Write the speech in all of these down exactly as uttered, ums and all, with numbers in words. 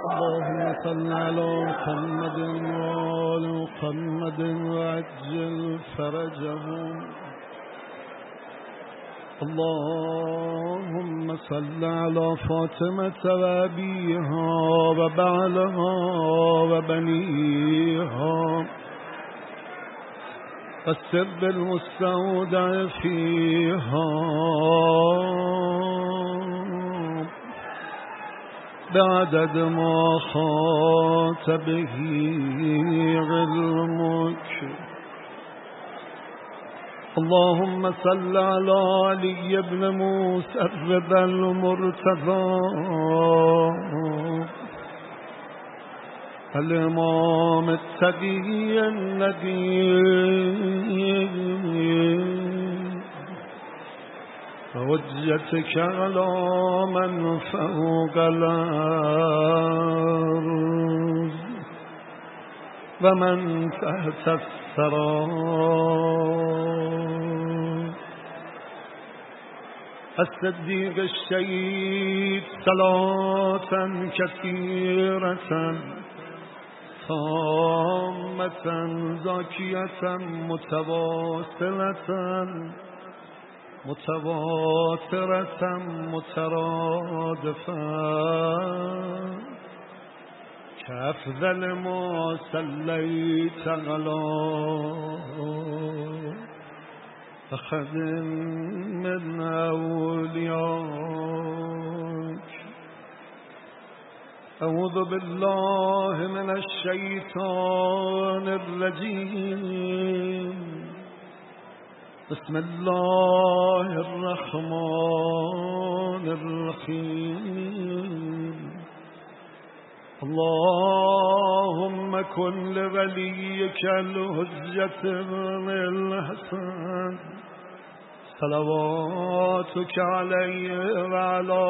اللهم صل على محمد وآل محمد وعجل فرجهم. اللهم صل على فاطمة وأبيها وبعلها وبنيها والسر المستودع فيها بعدد ما خاط به علمك. اللهم صل على علي بن موسى الرضا المرتضى الإمام التقي النبي حجتك على من فوق الأرض ومن تحت الثرى. الصديق الشهيد صلاة كثيرة تامة زاكية متواصلة متواترة مترادفة كأفضل ما صليت على أحد من أولياك. أعوذ بالله من الشيطان الرجيم. بسم الله الرحمن الرحيم. اللهم كن لوليك الحجة بن الحسن صلواتك عليه وعلى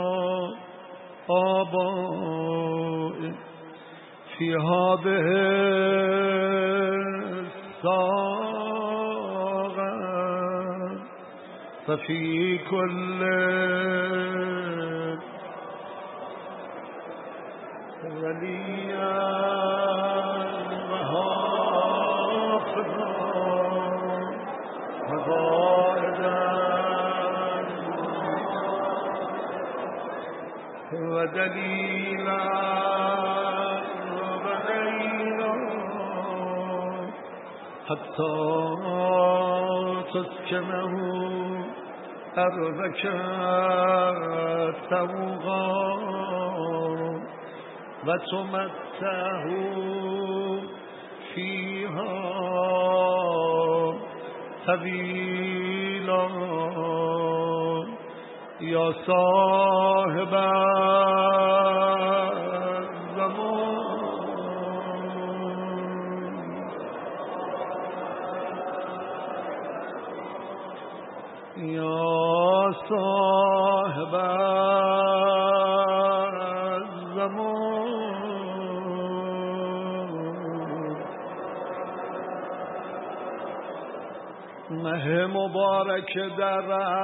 آبائه في هذه الساعة ففي كل وليا وحافظا وقائدا ودليلا ودليلا حتى تسكنه أرضك سوغا وتمتعه فيها طويلا يا صاحب الزمان يا صاحب مه مبارک در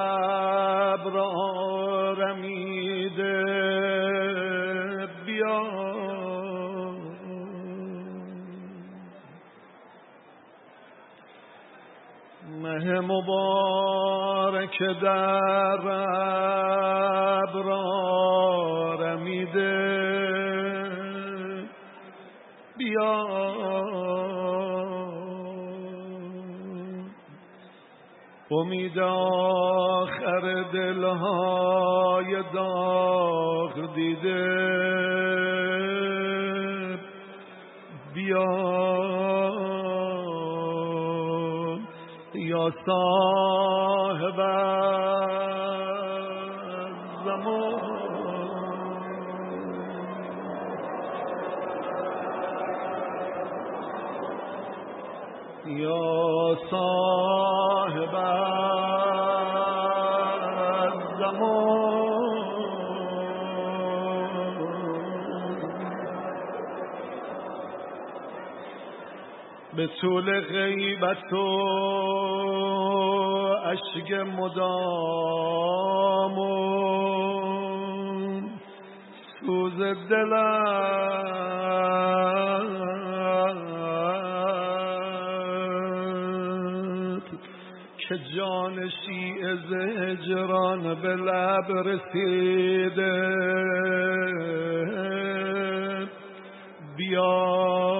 ابر رمیده بیا مه مبارک در ابر رمیده بیا امید آخر دلهای داغ دیده بیا یا صاحب الزمان یا صاحب به طول غیبت و اشک مدام و سوز دلت که جان شیعه زهجران به لب رسیده بیا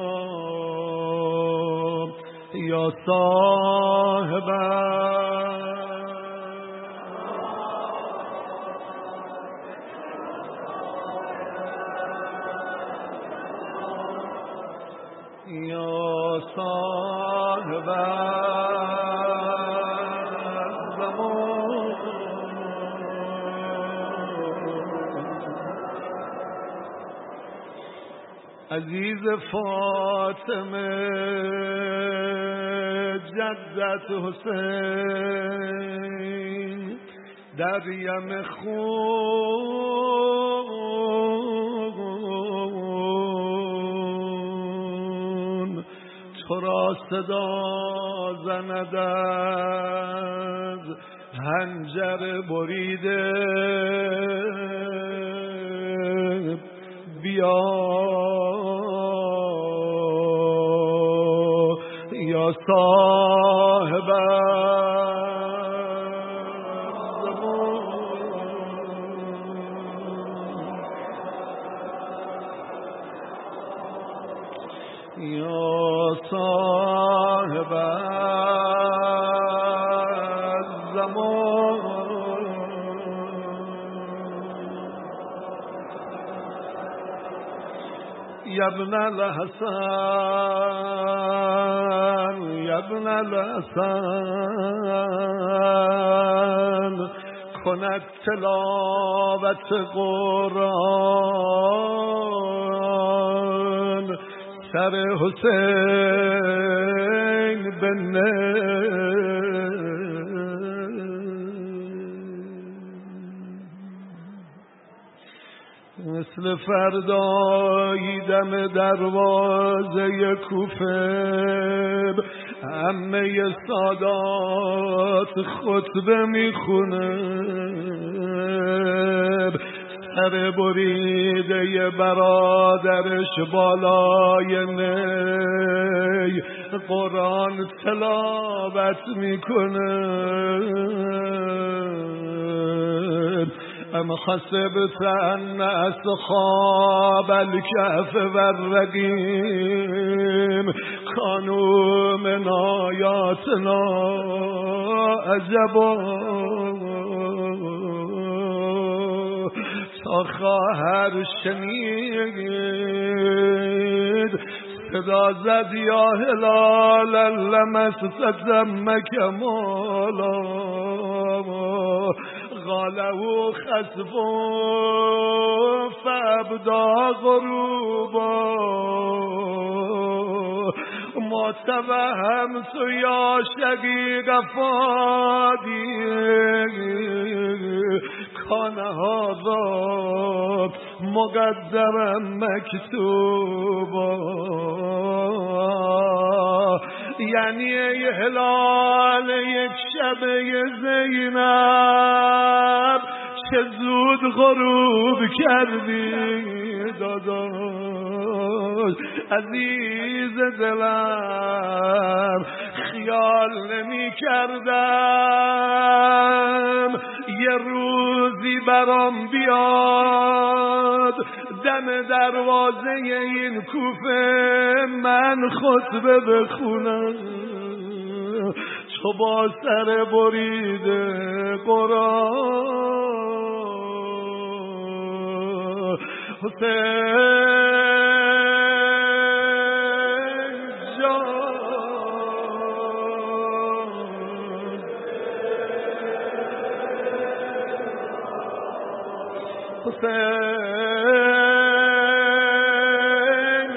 یا صاحبم یا صاحبم عزیز فاطمه جدت حسین در یم خون تو را صدا زند از حنجر بریده بیا یا صاحب یا صاحب زمان یا ابن الحسن یا ابن الحسن کند تلاوت قرآن سر حسین بنه مثل فردایی دم دروازه کوفه عمه سادات خطبه میخونه سر بریده برادرش بالای نی قرآن تلاوت میکنه ام حسبت ان اصحاب الكهف والرقیم كانوا من آیاتنا عجبا تا خواهر شنید صدا زد یا هلال لمست دمک مولا غاله خسف فابدا غروبا ما توهمت یا شقیق فادی کان هذا مقدما مکتوبا یعنی ای هلال یک شبه زینب چه زود غروب کردی داداش عزیز دلم خیال نمی کردم یه روزی برام بیاد دم دروازه این کوفه من خطبه بخونم تو با سر بریده قرآن حسین جان حسین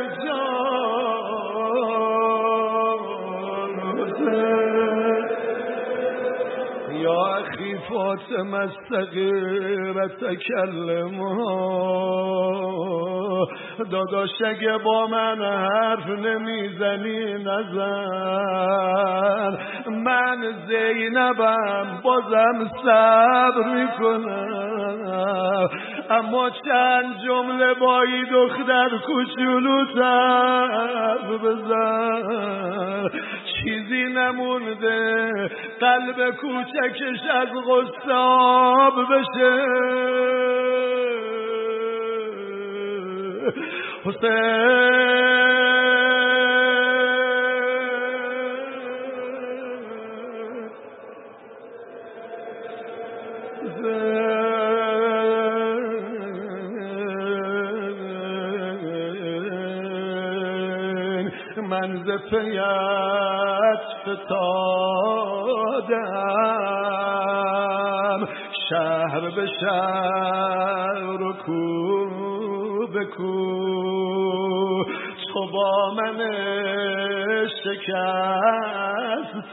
جان حسین یا اخی فاطمه الصغیره تکلم داداش اگه با من حرف نمیزنی نزن من زینبم بازم صبر میکنم اما چند جمله بایی دختر کوچولو تر بزن، چیزی نمونده قلب کوچکش از غصه آب بشه. حسین من ز پیت فتادم، شهر به شهر و کو به کو، تو با من شکست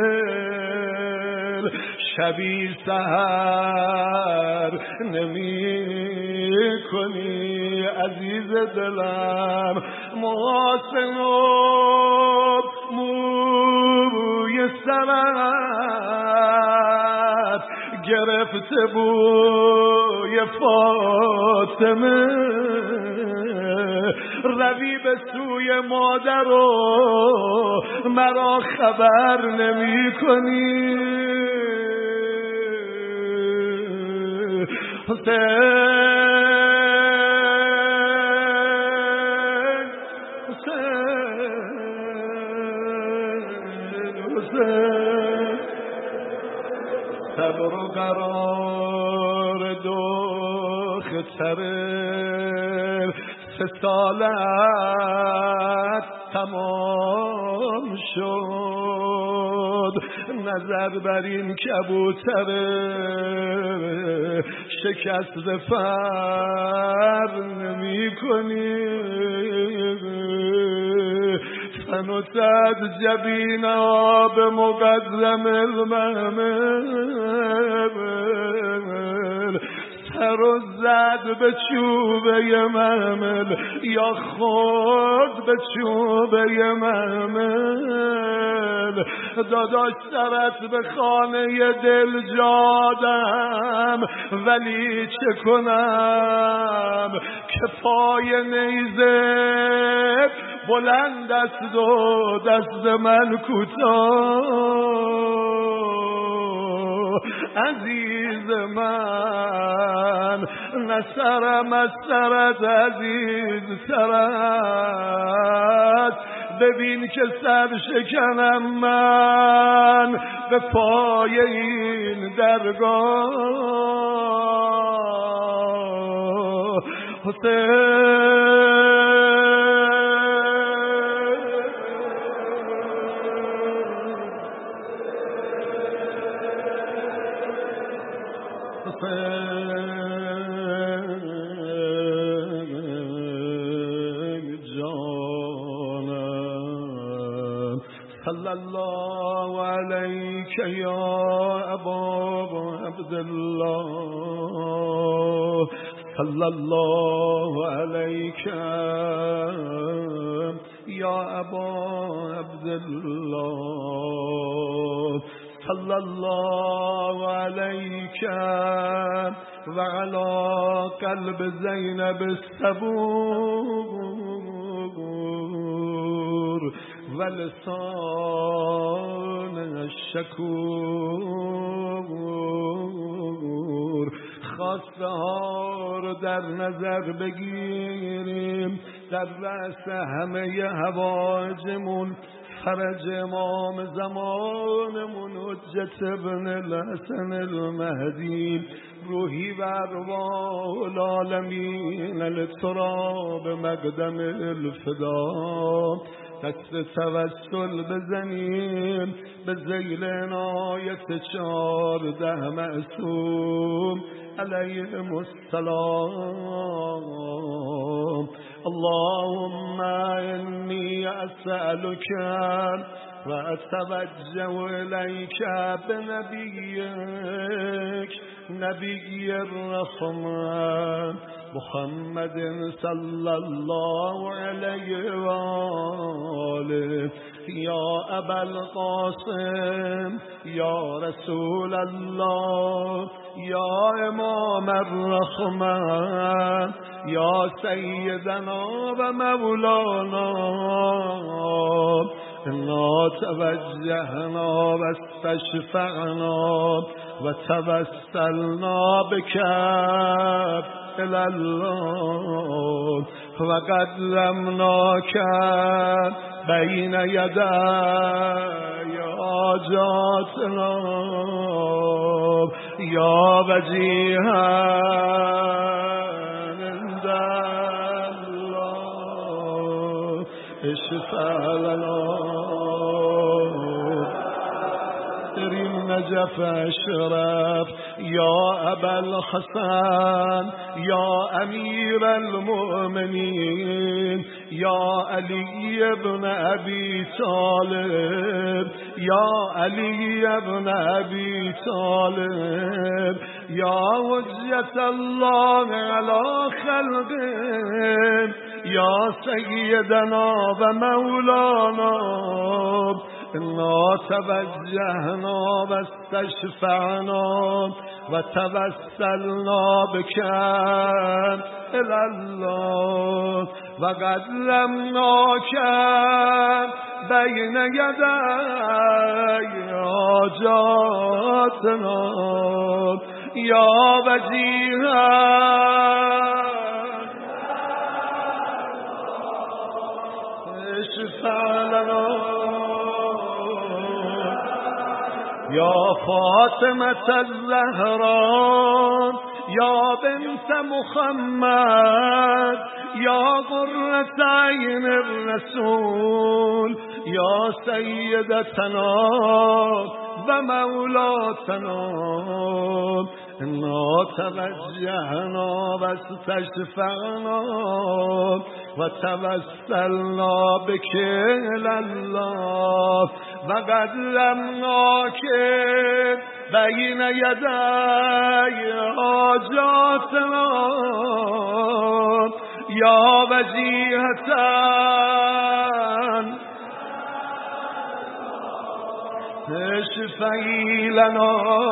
دل، شبی سحر نمی کنی عزیز دلم. محاسن و موی سرت گرفته بوی فاطمه، روی به سوی مادر و مرا خبر نمی کنی. صبر و قرار دختر سه سالت تمام شد، نظر بر این کبوتر شکست پر نمی کنی. فنتد جبین آب مقدم المحمل، سر و زد به چوبه محمل یا خود به چوبه محمل. داداش سرت به خانه دل جادم، ولی چه کنم که پای نیزه بلند است و دست من کوتاه. عزیز من نه سرم از سرت عزیز سرت، ببین که سر شکنم من به پای این درگاه. حسین جانم صلی الله علیک یا ابا عبدالله، صلی الله علیک یا ابا عبدالله، صلی الله علیک و علی قلب زینب الصبور و لسان الشکور. خواسته ها رو در نظر بگیریم، در رأس همه حوائجمون فرج امام زمانمون حجت ابن الحسن المهدی، روحی و ارواح العالمین للتراب مقدم الفدا. دست توسل بزنیم به ذیل عنایت چارده معصوم علیهم السلام. اللهم انی اسألک و اتوجه الیک بنبیک نبی الرحمن محمد صلی الله علیه و آله یا ابا القاسم یا رسول الله یا امام الرحمن یا سیدنا و مولانا انا توجهنا و استشفعنا و توسلنا بك إلى الله وقدمناك بين يدي حاجاتنا يا وجيها عند الله اشفع لنا نجف اشرف يا أبا الحسن يا أمير المؤمنين يا علي بن أبي طالب يا علي بن أبي طالب يا وجة الله على خلقه يا سيدنا ومولانا إنا توجهنا واستشفعنا وتوسلنا بك إلى الله وقدمناك بين يدي حاجاتنا يا وجيها اشفع لنا يا فاطمة الزهراء يا بنت محمد يا قرة عين الرسول يا سيدتنا ومولاتنا إنا توجهنا واستشفعنا وتوسلنا بك إلى الله وقدمناك بين يدي حاجاتنا يا وجيهة اشفعي لنا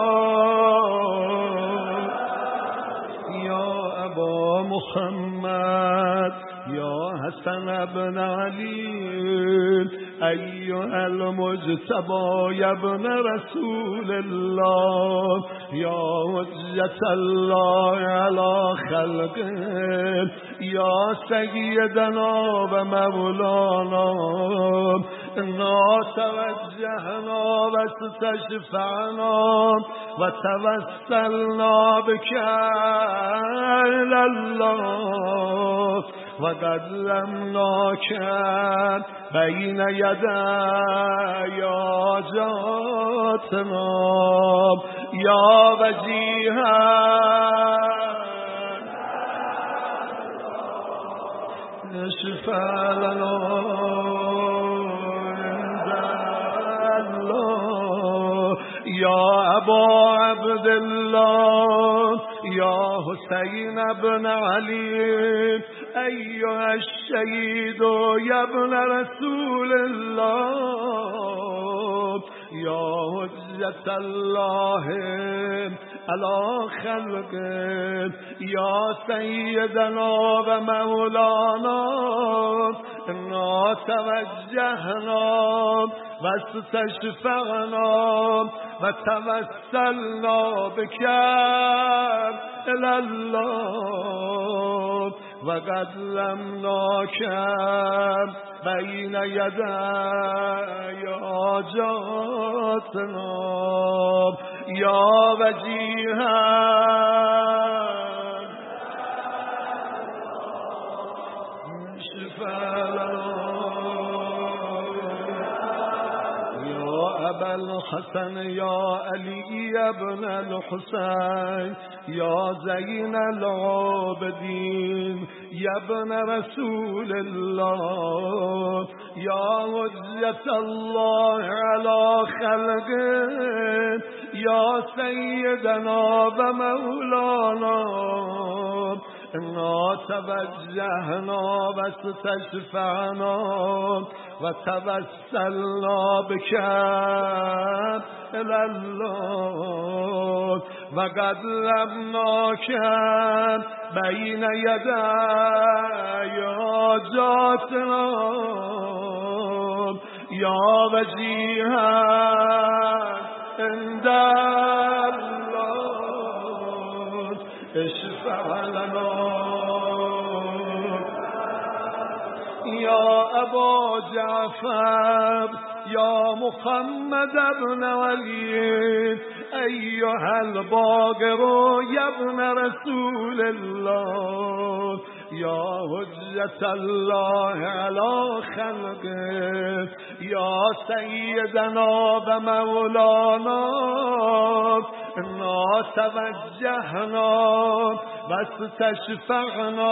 يا أبا محمد يا حسن بن علي أيها المجتبى يا ابن رسول الله يا وجة الله على خلقه يا سيدنا ومولانا إنا توجهنا واستشفعنا وتوسلنا بك إلى الله وقدمناك بين يدي حاجاتنا يا وجيها اشفع لنا عند الله يا أبا عبد الله يا حسين بن علي أيها الشهيد يا ابن رسول الله يا حجة الله على خلقه يا سيدنا ومولانا إنا توجهنا واستشفعنا وتوسلنا بك إلى الله وقدمناك بين يدي حاجاتنا يا وجيها أبا الحسن يا علي بن الحسين يا زين العابدين يا ابن رسول الله يا وجة الله على خلقه يا سيدنا ومولانا إنا توجهنا واستشفعنا وتوسلنا بك إلى الله وقدمناك بين يدي حاجاتنا يا وجيها عند الله اشفع لنا يا أبا جعفر يا محمد ابن علي أيها الباقر يا ابن رسول الله يا حجة الله على خلقه يا سيدنا ومولانا إنا توجهنا واستشفعنا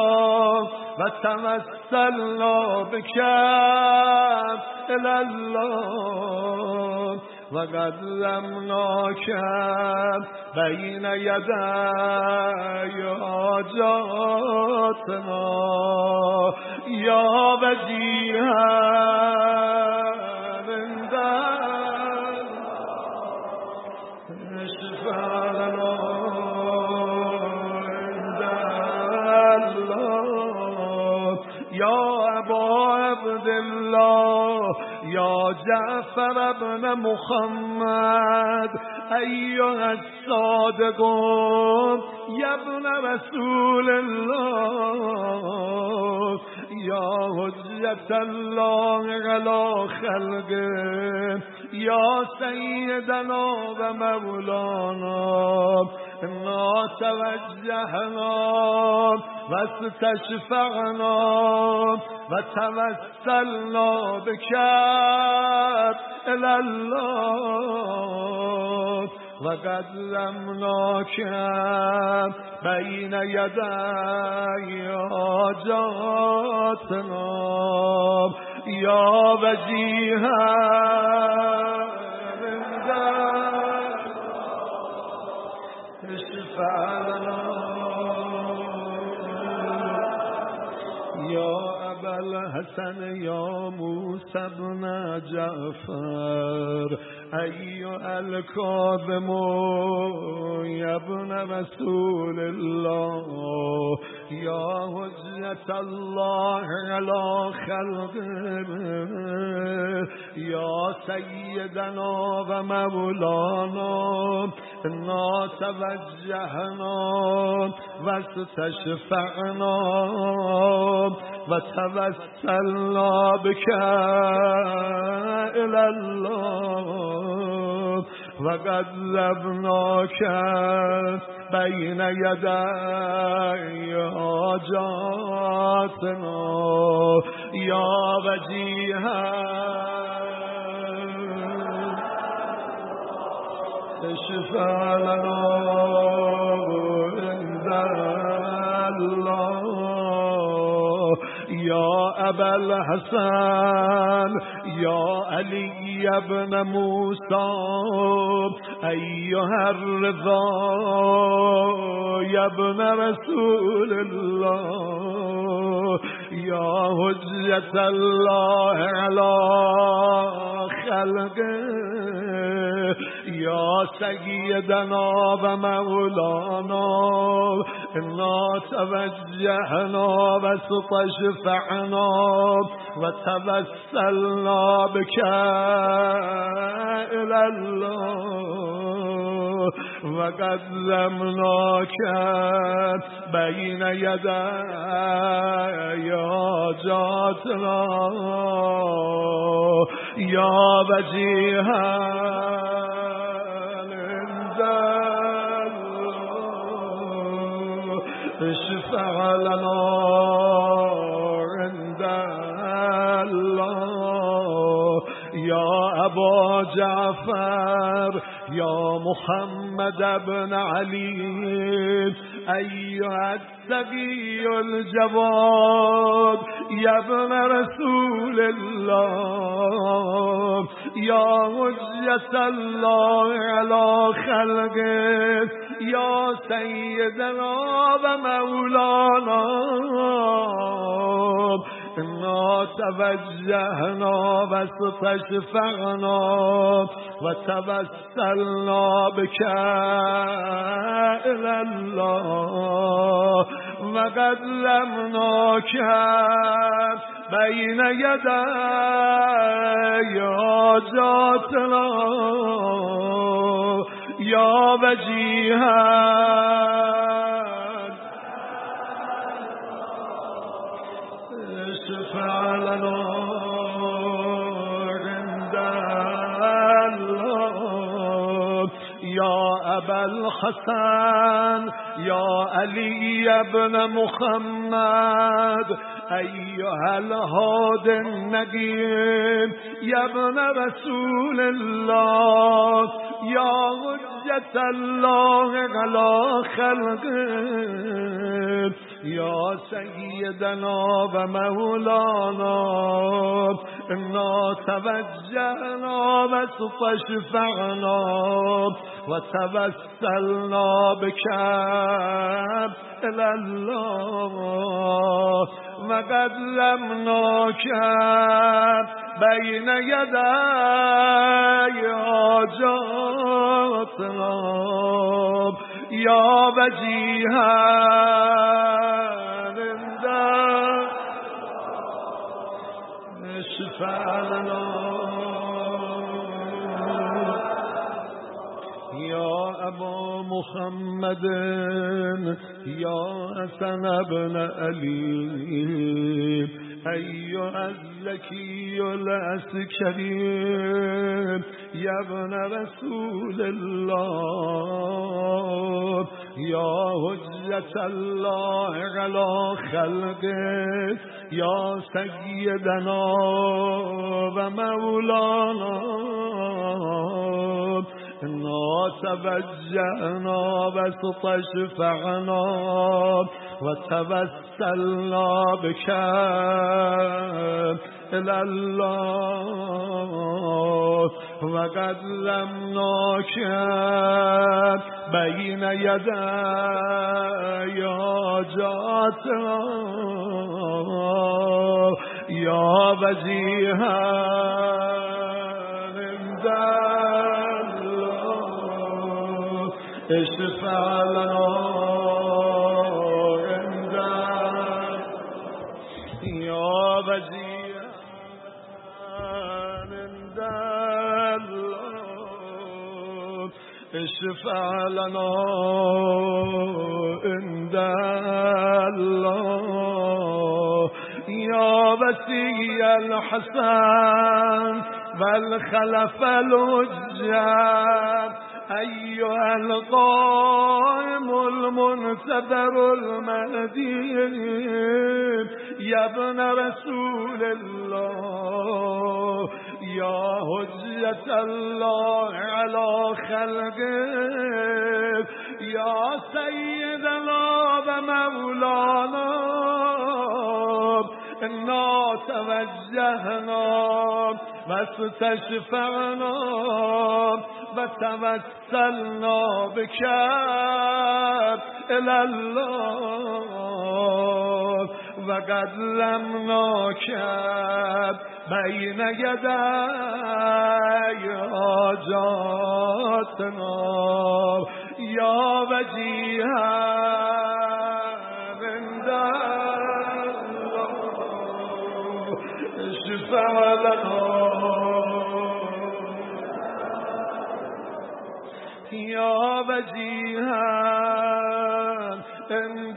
وتوسلنا بك إلى الله وقدمناك بين يدي حاجاتنا يا وجيها عند اشفع لنا عند الله يا أبا عبد الله يا جعفر ابن محمد أيها الصادق يا ابن رسول الله يا حجة الله على خلقه يا سيدنا ومولانا إنا توجهنا واستشفعنا وتوسلنا بك إلى الله وقدمناك بين يدي حاجاتنا يا وجيها عند اشفع لنا يا أبا الحسن يا موسى بن جعفر أيها الكاظم يا ابن رسول الله يا حجة الله على خلقه يا سيدنا ومولانا إنا توجهنا واستشفعنا وتوسلنا بك إلى الله وقدمناك بين يدي حاجاتنا يا وجيها اشفع لنا عند الله يا أبا الحسن يا علي بن موسى أيها الرضا يا ابن رسول الله يا حجة الله على خلقه يا سيدنا ومولانا إنا توجهنا واستشفعنا وتوسلنا بك إلى الله وقدمناك بين يدي حاجاتنا يا وجيها عند الله اشفع لنا عند الله يا أبا جعفر يا محمد بن علي أيها التقي الجواد يا ابن رسول الله يا حجة الله على خلقه یا سیدنا و مولانا انا توجهنا و استشفعنا و توسلنا بك إلى الله و قدمناك بین یدی حاجاتنا یا وجیها اشفع لنا عند الله یا ابا الحسن یا علی ابن محمد ایها الهاد النجيب يا ابن رسول الله يا حجة الله على خلقه يا سيدنا ومولانا إنا توجهنا واستشفعنا وتوسلنا بك إلى الله وقدمناك بين يدي حاجاتنا يا وجيها عند اشفع لنا يا أبا محمد يا حسن بن علي أيها الزكي العسكري يا ابن رسول الله يا حجة الله على خلقه يا سيدنا ومولانا إنا توجهنا واستشفعنا وتوسلنا بك إلى الله وقدمناك بين يدي حاجاتنا يا وجيها عند الله اشفع لنا عند يا وجيها عند الله اشفع لنا عند الله يا وسي الحسن والخلف الحجة أيها القائم المنتظر المهدي يا ابن رسول الله يا حجة الله على خلقه يا سيدنا ومولانا إنا توجهنا واستشفعنا وتوسلنا بك إلى الله وقدمناك بين يدي حاجاتنا يا وجيها عند الله اشفع لنا يا وجيها عند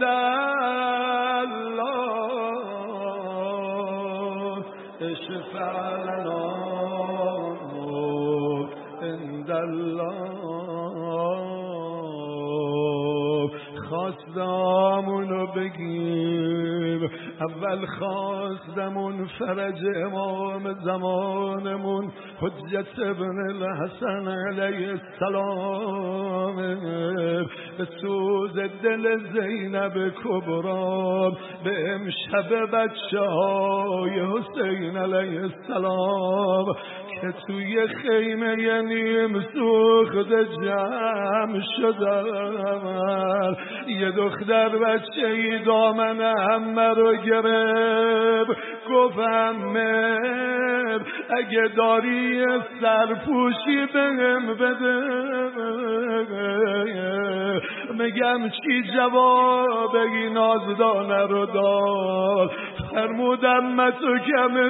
الله اشفع لنا عند الله خواستمونو بگیر اول خواستمون فرج امام زمانمون حجت ابن الحسن علیه السلام به سوز دل زینب کبرا به امشب بچه های حسین علیه السلام که توی خیمه نیم سوخته جمع شدم. یه دختر بچه ای دامن همه رو گرفت، گفتم مر اگه داری سرپوشی بهم بده. میگم چی جواب این نازدانه رو داد؟ فرمودم من تو کم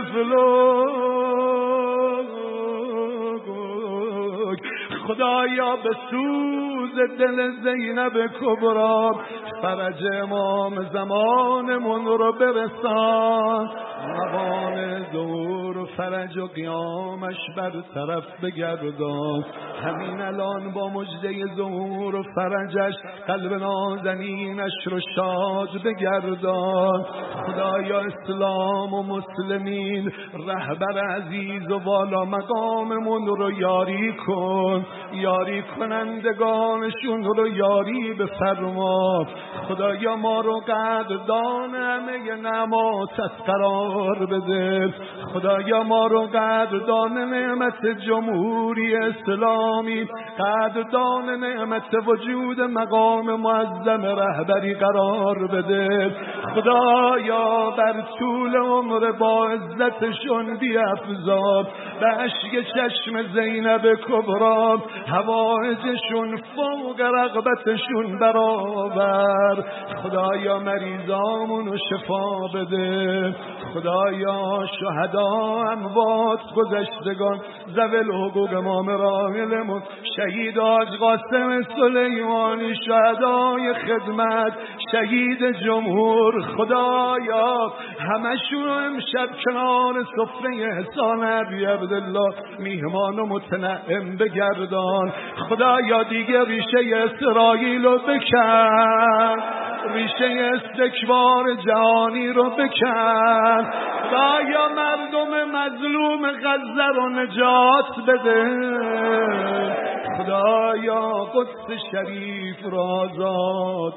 فلوک، خدایا به سوز دل زینب کبرا فرج امام زمانمون رو برسان. روان دور فرج و قیامش بر طرف بگردان. همین الان با مجده ظهور و فرجش قلب نازنینش رو شاد بگردان. خدایا اسلام و مسلمین رهبر عزیز و والا مقاممون رو یاری کن، یاری کنندگانشون رو یاری بفرما. خدایا ما رو قدردان همه نعماتت قرار بده. خدایا ما رو قدردان نعمت جمهوری اسلامی، قدردان نعمت وجود مقام معظم رهبری قرار بده. خدایا بر طول عمر با عزتشون بیفزار، به اشک چشم زینب کبرا حوائجشون فوق رغبتشون برابر. خدایا مریضامونو شفا بده. خدایا شهدا، اموات، گذشتگان، ذوی الحقوق امام راحلمون، شهید حاج قاسم سلیمانی، شهدای خدمت، شهید جمهور، خدایا همشون امشب کنار سفره احسان ابی عبدالله میهمان و متنعم بگردان. خدایا دیگه ریشه اسرائیل رو بکن، ریشه استکبار جهانی رو بکن. خدایا مردم مظلوم غزه رو نجات بده. خدایا قدس شریف را آزاد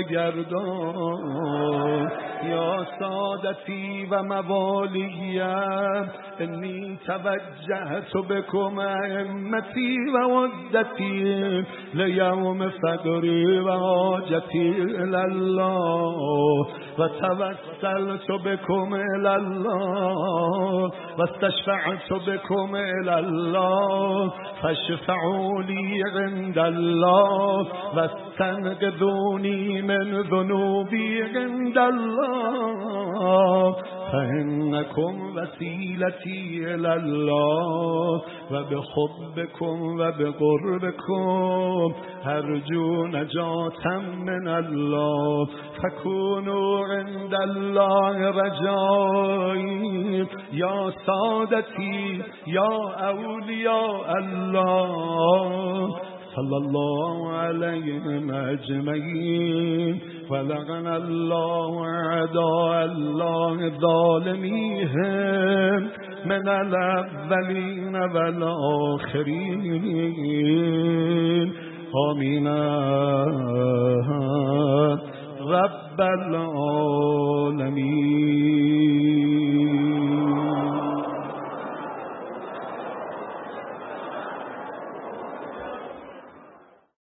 بگردان. یا سادتی و موالیم انی توجهت بکم ائمتی و عدتی لیوم فقری و حاجتی الله و توسلت بکم الله و استشفعت بکم الله فاشفعوا لی عند الله و استنقذونی من ذنوبی عند الله فإنكم وسيلتي إلى الله وبحبكم وبقربكم أرجو نجاة من الله فكونوا عند الله رجائي يا سادتي يا أولياء الله صلى الله عليهم أجمعين ولعن الله أعداء الله ظالميهم من الأولين والآخرين آمين رب العالمين.